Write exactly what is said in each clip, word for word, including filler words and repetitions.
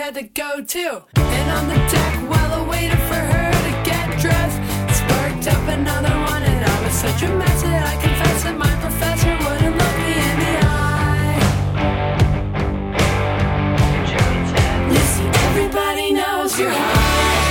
had to go too. And on the deck, while I waited for her to get dressed, sparked up another one, and I was such a mess that I confess that my professor wouldn't look me in the eye. Lucy, everybody knows you're high.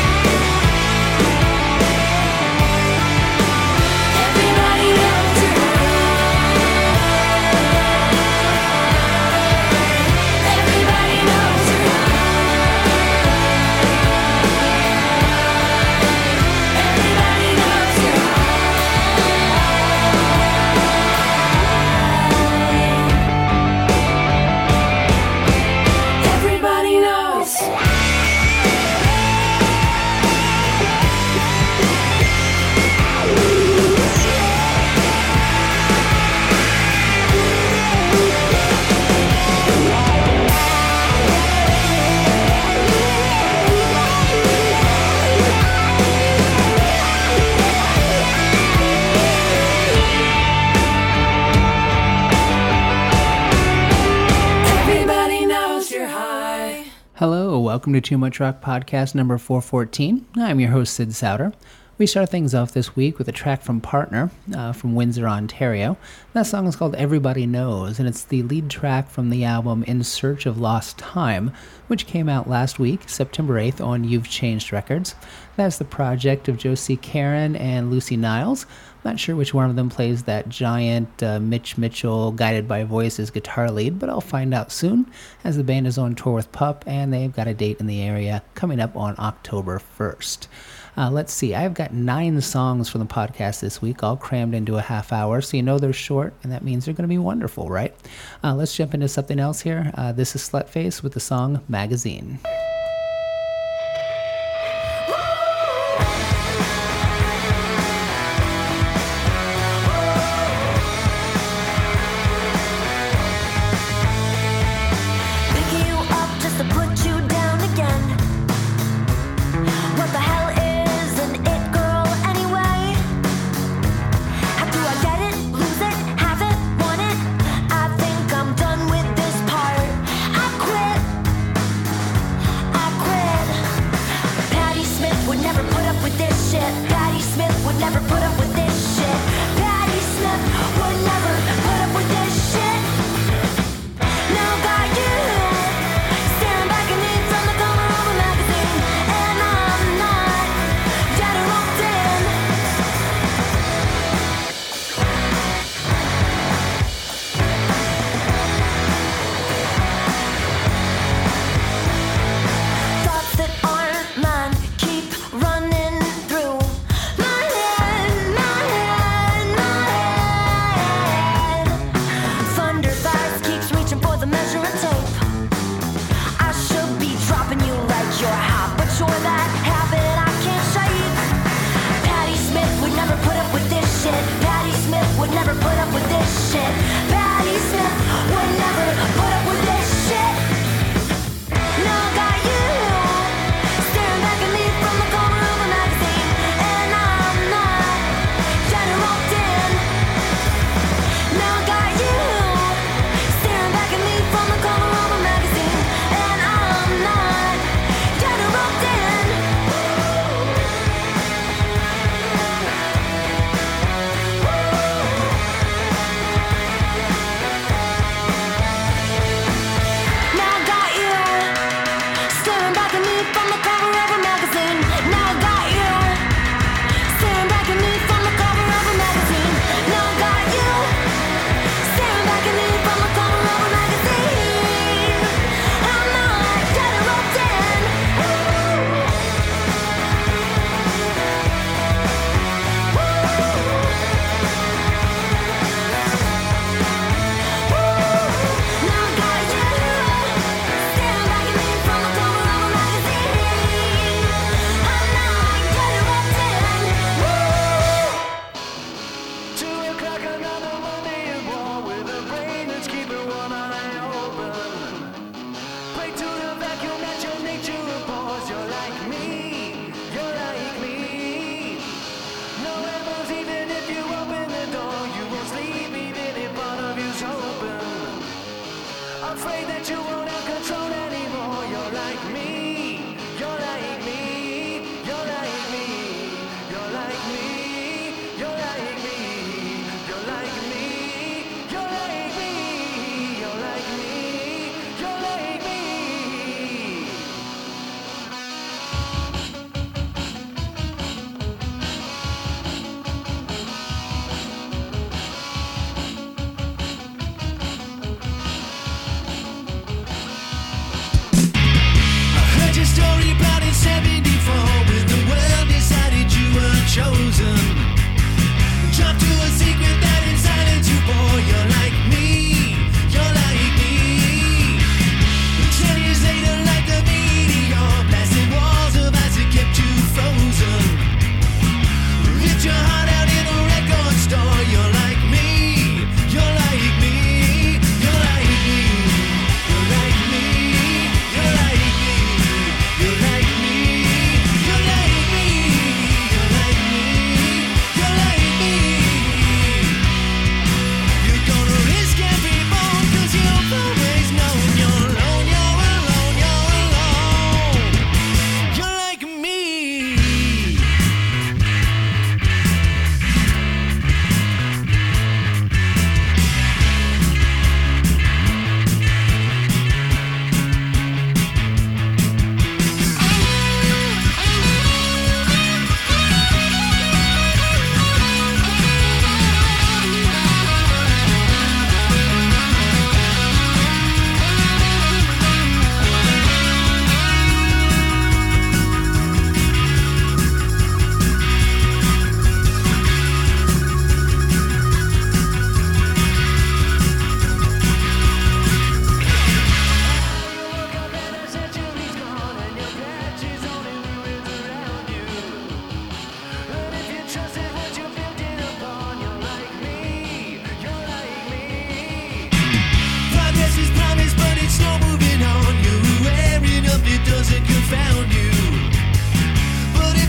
Hello, welcome to Too Much Rock Podcast number four fourteen. I'm your host, Sid Souter. We start things off this week with a track from Partner uh, from Windsor, Ontario. That song is called Everybody Knows, and it's the lead track from the album In Search of Lost Time, which came out last week, September eighth, on You've Changed Records. That's the project of Josie Karen and Lucy Niles. Not sure which one of them plays that giant uh, Mitch Mitchell Guided by Voices guitar lead, but I'll find out soon, as the band is on tour with Pup, and they've got a date in the area coming up on October first. Uh, let's see, I've got nine songs from the podcast this week, all crammed into a half hour, so you know they're short, and that means they're going to be wonderful, right? Uh, let's jump into something else here. Uh, this is Slutface with the song Magazine.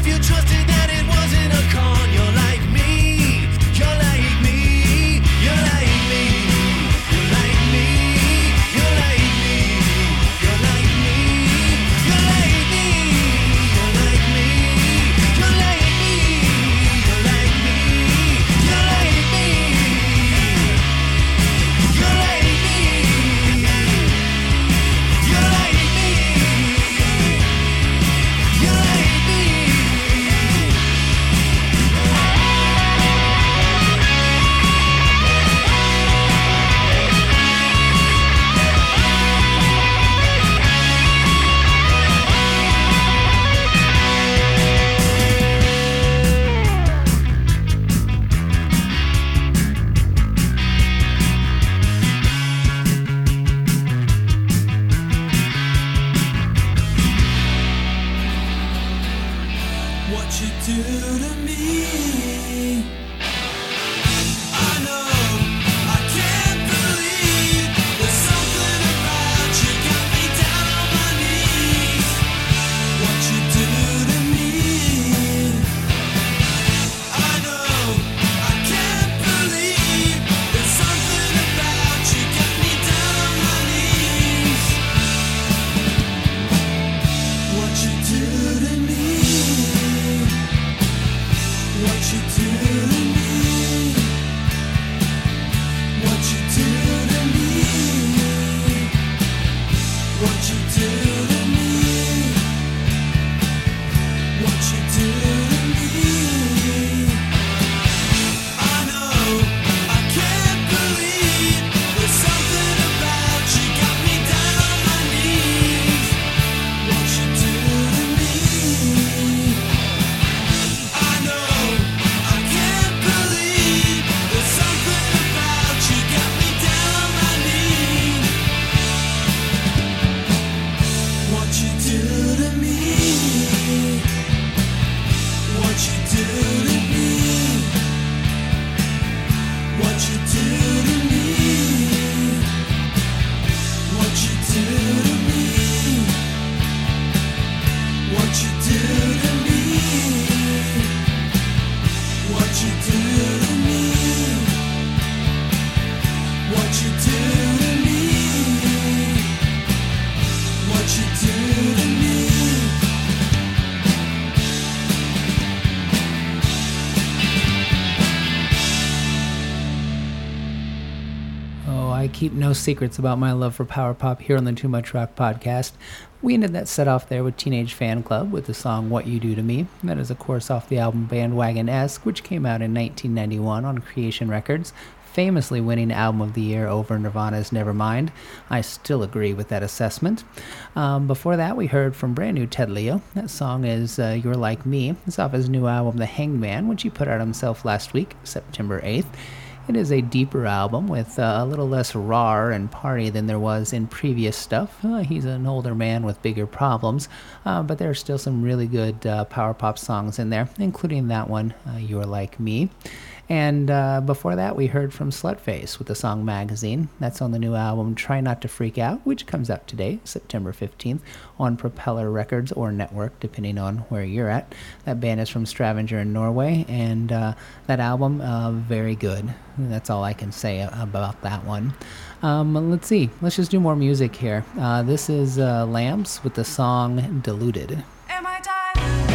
Keep no secrets about my love for power pop here on the Too Much Rock podcast. We ended that set off there with Teenage Fan Club with the song What You Do to Me. That is, of course, off the album Bandwagon-esque, which came out in nineteen ninety-one on Creation Records, famously winning Album of the Year over Nirvana's Nevermind. I still agree with that assessment. Um, before that, we heard from brand new Ted Leo. That song is uh, You're Like Me. It's off his new album, The Hanged Man, which he put out himself last week, September eighth. It is a deeper album with uh, a little less raw and party than there was in previous stuff. Uh, he's an older man with bigger problems, uh, but there are still some really good uh, power pop songs in there, including that one, uh, You're Like Me. And uh, before that, we heard from Slutface with the song Magazine. That's on the new album Try Not to Freak Out, which comes out today, September fifteenth, on Propeller Records or Network, depending on where you're at. That band is from Stavanger in Norway, and uh, that album, uh, very good. That's all I can say about that one. Um, let's see. Let's just do more music here. Uh, this is uh, Lamps with the song Deluded. Am I dying?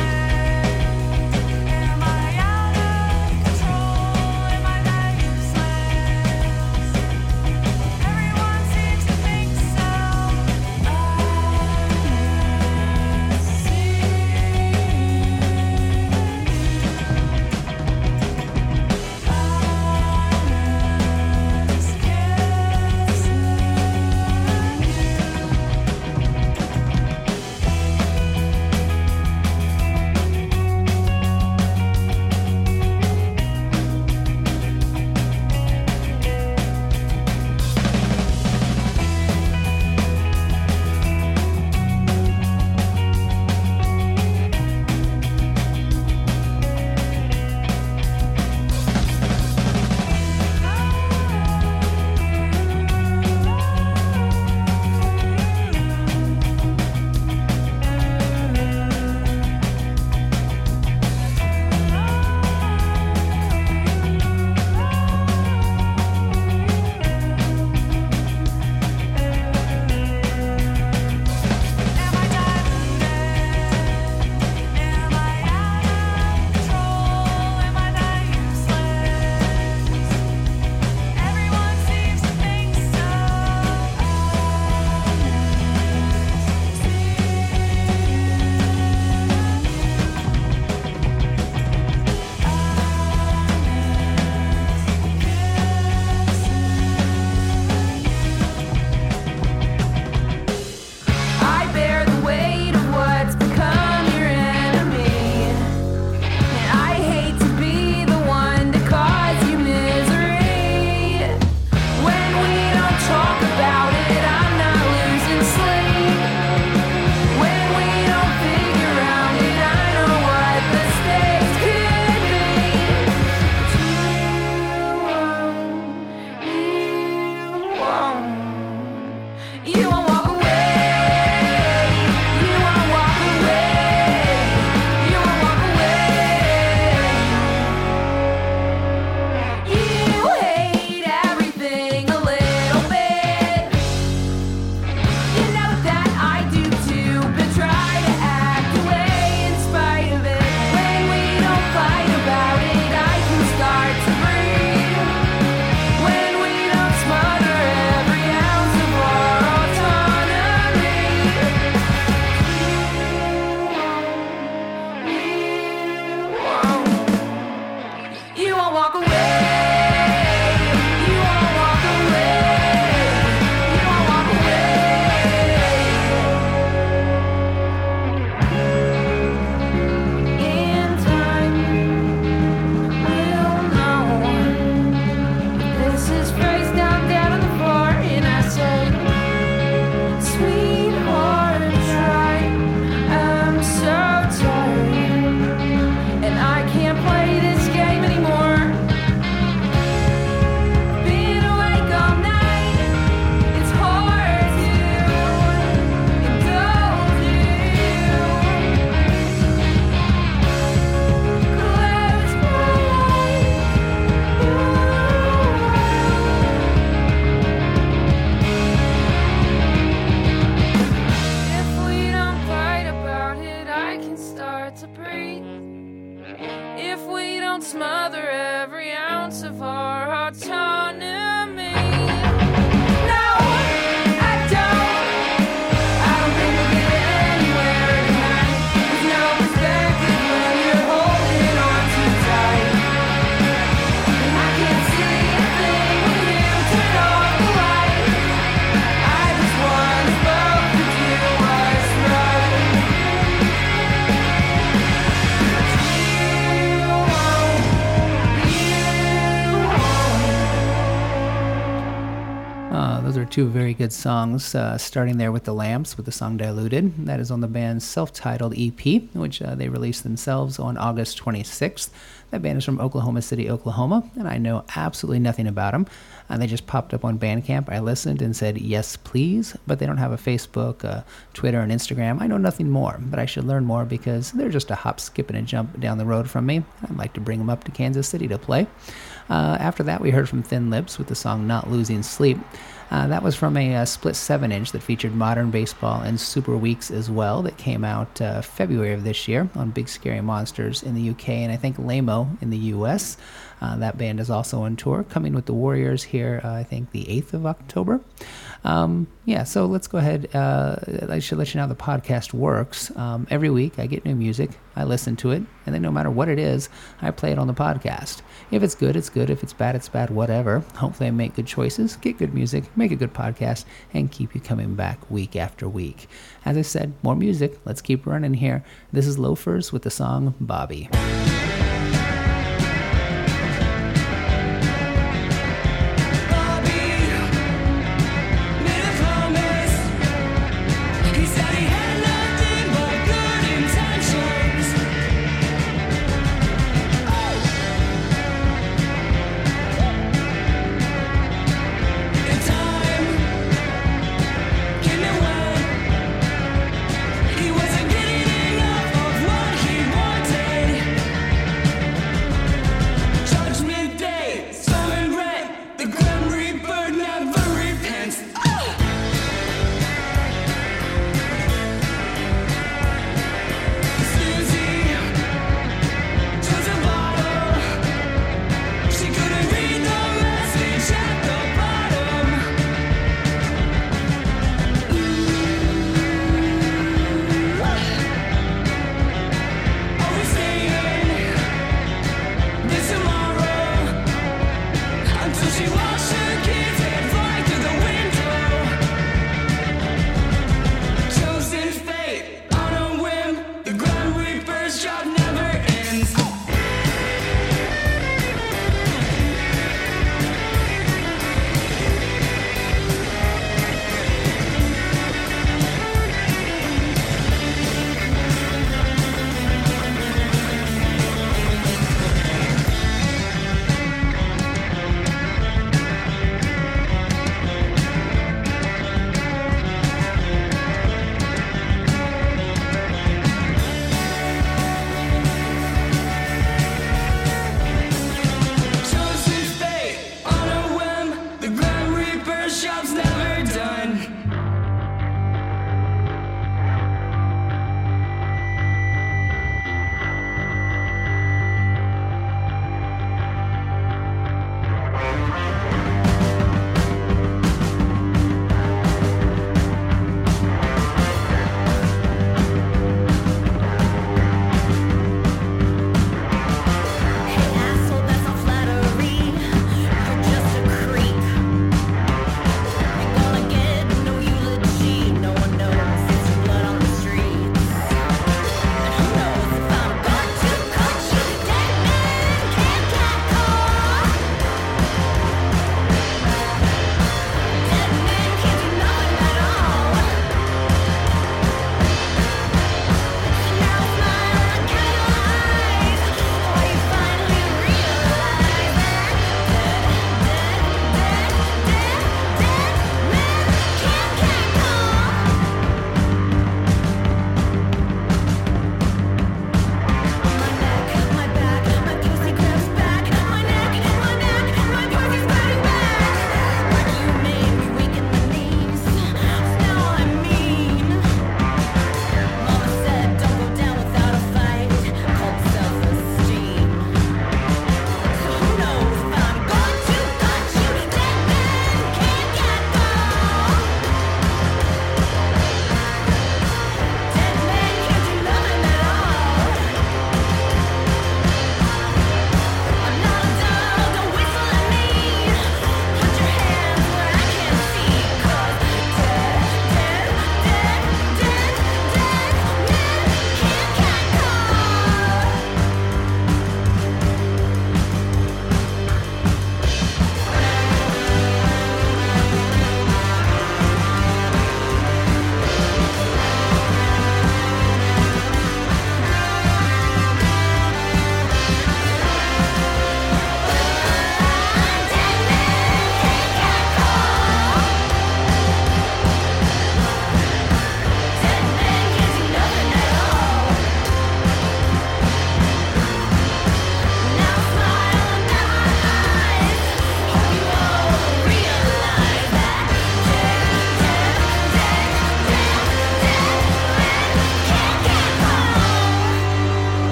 Am I out of control? Am I that useless? Everyone seems to think so. I see. I smother every ounce of our autonomy. No, I don't. I don't think we'll get anywhere tonight. With no perspective when you're holding on too tight. And I can't see a thing when you turn off the light. I just want us both to do what's right. You won't, you won't. Uh, those are two very good songs, uh, starting there with The Lamps with the song Diluted. That is on the band's self-titled E P, which uh, they released themselves on August twenty-sixth. That band is from Oklahoma City, Oklahoma, and I know absolutely nothing about them. Uh, they just popped up on Bandcamp. I listened and said, yes, please, but they don't have a Facebook, uh, Twitter, and Instagram. I know nothing more, but I should learn more because they're just a hop, skip, and a jump down the road from me. I'd like to bring them up to Kansas City to play. Uh, after that, we heard from Thin Lips with the song Not Losing Sleep. Uh, that was from a uh, split seven inch that featured Modern Baseball and Super Weeks as well, that came out uh, February of this year on Big Scary Monsters in the U K and I think Lamo in the U S. Uh, that band is also on tour, coming with the Warriors here, uh, I think the eighth of October. Um, yeah, so let's go ahead. Uh, I should let you know how the podcast works. Um, every week I get new music, I listen to it, and then no matter what it is, I play it on the podcast. If it's good, it's good. If it's bad, it's bad, whatever. Hopefully I make good choices, get good music, make a good podcast, and keep you coming back week after week. As I said, more music. Let's keep running here. This is Loafers with the song Bobby. He wasn't getting enough of what he wanted.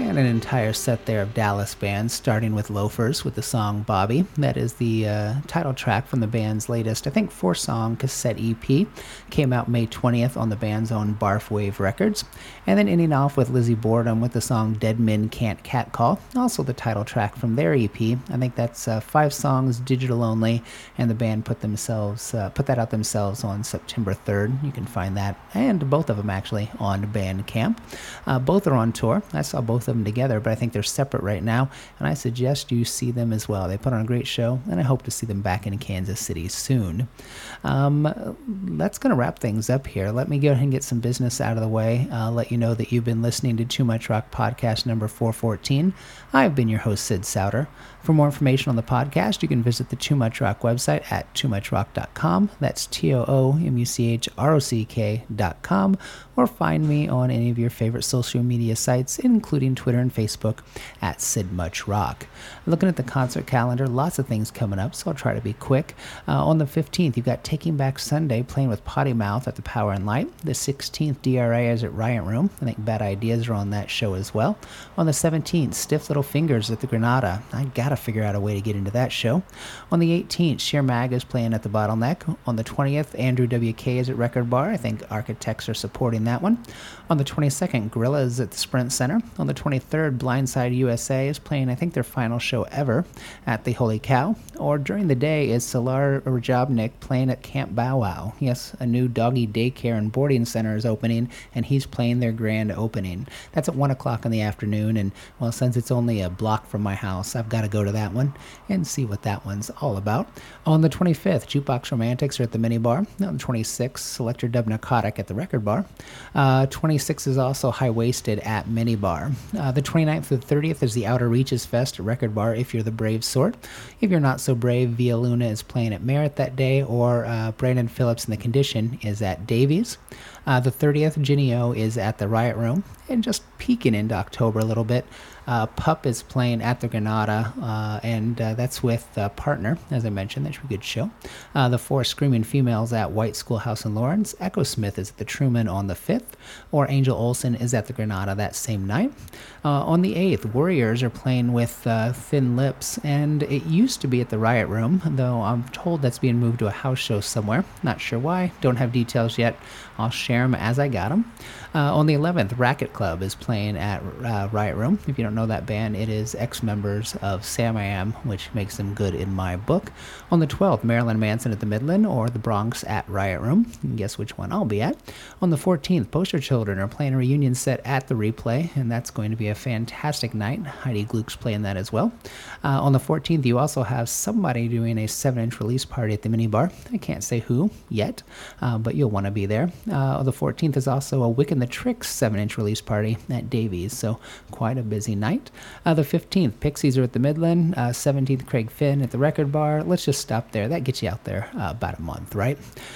and an entire set there of Dallas bands, starting with Loafers with the song Bobby. That is the uh, title track from the band's latest, I think, four-song cassette E P. Came out May twentieth on the band's own Barf Wave Records. And then ending off with Lizzie Borden with the song Dead Men Can't Catcall, also the title track from their E P. I think that's uh, five songs, digital only, and the band put themselves uh, put that out themselves on September third. You can find that, and both of them actually, on Bandcamp. Uh, both are on tour. I saw both of them together, but I think they're separate right now, and I suggest you see them as well. They put on a great show, and I hope to see them back in Kansas City soon. Um, that's going to wrap things up here. Let me go ahead and get some business out of the way. Uh, let you know that you've been listening to Too Much Rock Podcast number four fourteen. I've been your host, Sid Souter. For more information on the podcast, you can visit the Too Much Rock website at too much rock dot com. That's T O O M U C H R O C K dot com. Or find me on any of your favorite social media sites, including Twitter and Facebook, at Sid Much Rock. Looking at the concert calendar, lots of things coming up, so I'll try to be quick. Uh, on the fifteenth, you've got Taking Back Sunday playing with Potty Mouth at the Power and Light. The sixteenth, D R A is at Riot Room. I think Bad Ideas are on that show as well. On the seventeenth, Stiff Little Fingers at the Granada. I gotta figure out a way to get into that show. On the eighteenth, Sheer Mag is playing at the Bottleneck. On the twentieth, Andrew W K is at Record Bar. I think Architects are supporting that one. On the twenty-second, Gorilla is at the Sprint Center. On the twenty-third, Blindside U S A is playing, I think, their final show ever at the Holy Cow. Or during the day is Solar Rajabnik playing at Camp Bow Wow. Yes, a new doggy daycare and boarding center is opening, and he's playing their grand opening. That's at one o'clock in the afternoon, and, well, since it's only a block from my house, I've got to go to that one and see what that one's all about. On the twenty-fifth, Jukebox Romantics are at the Minibar. On the twenty-sixth, Selector Dub Narcotic at the Record Bar. Uh, twenty-sixth is also High Waisted at Minibar. Uh, the twenty-ninth through the thirtieth is the Outer Reaches Fest at Record Bar, if you're the brave sort. If you're not so brave, Via Luna is playing at Merritt that day, or uh, Brandon Phillips and the Condition is at Davies. Uh, the thirtieth, Ginny O is at the Riot Room. And just peeking into October a little bit, Uh, Pup is playing at the Granada, uh, and uh, that's with uh, Partner, as I mentioned. That should be a good show. Uh, the Four Screaming Females at White Schoolhouse in Lawrence. Echo Smith is at the Truman on the fifth, or Angel Olsen is at the Granada that same night. Uh, on the eighth, Warriors are playing with uh, Thin Lips, and it used to be at the Riot Room, though I'm told that's being moved to a house show somewhere. Not sure why. Don't have details yet. I'll share them as I got them. Uh, on the eleventh, Racket Club is playing at uh, Riot Room. If you don't know that band, it is ex-members of Sam I Am, which makes them good in my book. On the twelfth, Marilyn Manson at the Midland, or the Bronx at Riot Room. You can guess which one I'll be at. On the fourteenth, Poster Children are playing a reunion set at the Replay, and that's going to be a fantastic night. Heidi Gluck's playing that as well. Uh, on the fourteenth, you also have somebody doing a seven-inch release party at the Minibar. I can't say who yet, uh, but you'll want to be there. Uh, the fourteenth is also a Wick and the Tricks seven-inch release party at Davies, so quite a busy night. Uh, the fifteenth, Pixies are at the Midland. Uh, seventeenth, Craig Finn at the Record Bar. Let's just stop there. That gets you out there uh, about a month, right?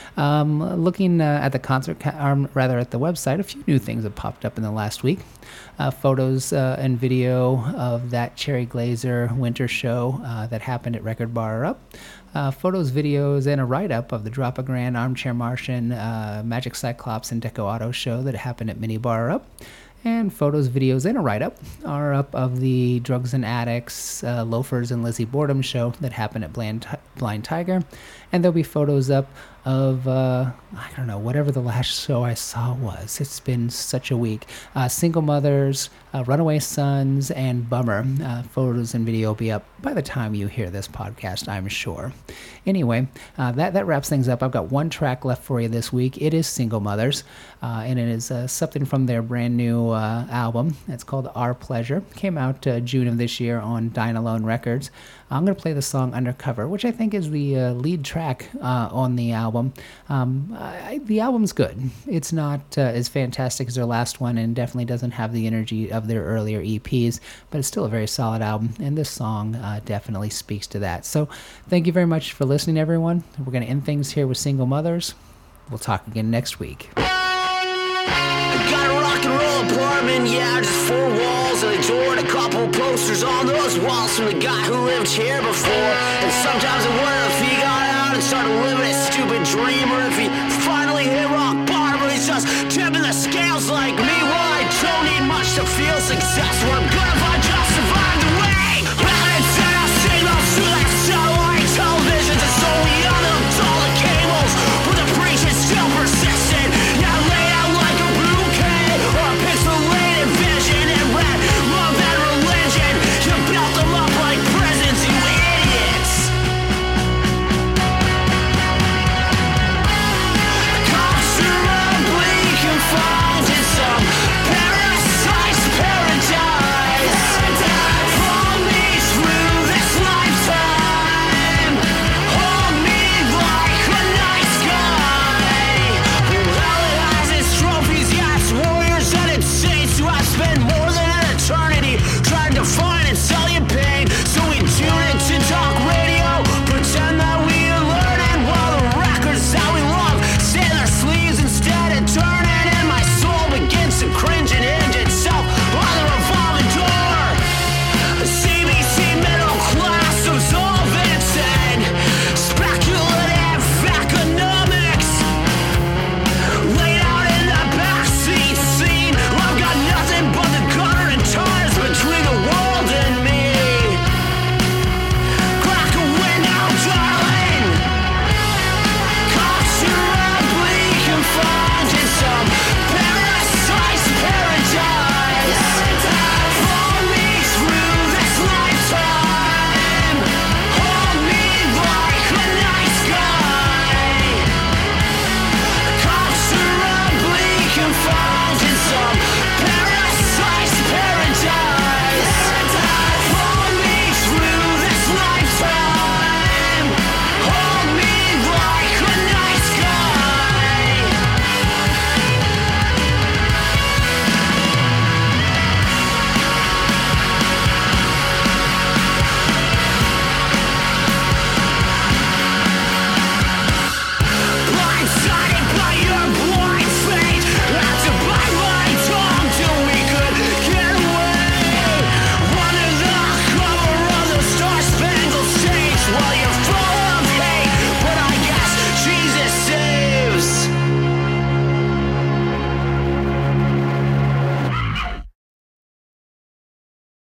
Um, looking uh, at the concert, ca- or rather at the website, a few new things have popped up in the last week. Uh, photos uh, and video of that Cherry Glazer winter show uh, that happened at Record Bar are up. Uh, photos, videos, and a write-up of the Drop a Grand, Armchair Martian, uh, Magic Cyclops, and Deco Auto show that happened at Minibar are up. And photos, videos, and a write-up are up of the Drugs and Addicts, uh, Loafers, and Lizzie Borden show that happened at Blind, Blind Tiger. And there'll be photos up of, uh, I don't know, whatever the last show I saw was. It's been such a week. Uh, Single Mothers, uh, Runaway Sons, and Bummer. Uh, photos and video will be up by the time you hear this podcast, I'm sure. Anyway, uh, that, that wraps things up. I've got one track left for you this week. It is Single Mothers, uh, and it is uh, something from their brand new uh, album. It's called Our Pleasure. Came out uh, June of this year on Dine Alone Records. I'm going to play the song Undercover, which I think is the uh, lead track uh, on the album. Um, I, the album's good. It's not uh, as fantastic as their last one, and definitely doesn't have the energy of their earlier E Ps, but it's still a very solid album, and this song uh, definitely speaks to that. So thank you very much for listening, everyone. We're going to end things here with Single Mothers. We'll talk again next week. Got a rock and roll apartment, yeah, just four walls and a door and a couple posters on those walls from the guy who lived here before. And sometimes I wonder if he got out and started living a stupid dream, or if he finally hit rock bottom, or he's just tipping the scales like me. Well, I don't need much to feel success. That's where I'm gonna